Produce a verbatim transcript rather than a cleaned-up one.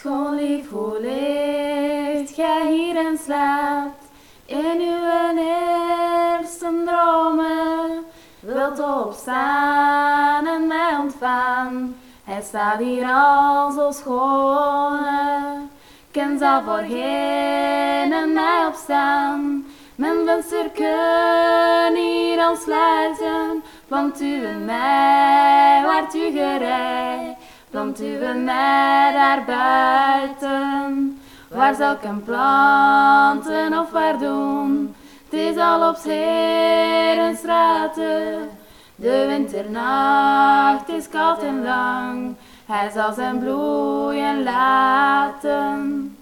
Schoon lief, hoe ligt gij hier en slaapt, in uw eerste dromen, wilt opstaan en mij ontvangen. Hij staat hier al zo schoon, ken zal voorheen en mij opstaan. Mijn venster kan hier al sluiten, plant u in mij, waart u gerei. Plant u in mij daar buiten, waar zal ik hem planten of waar doen? Het is al op Heeren straten, de winternacht is koud en lang, hij zal zijn bloeien laten.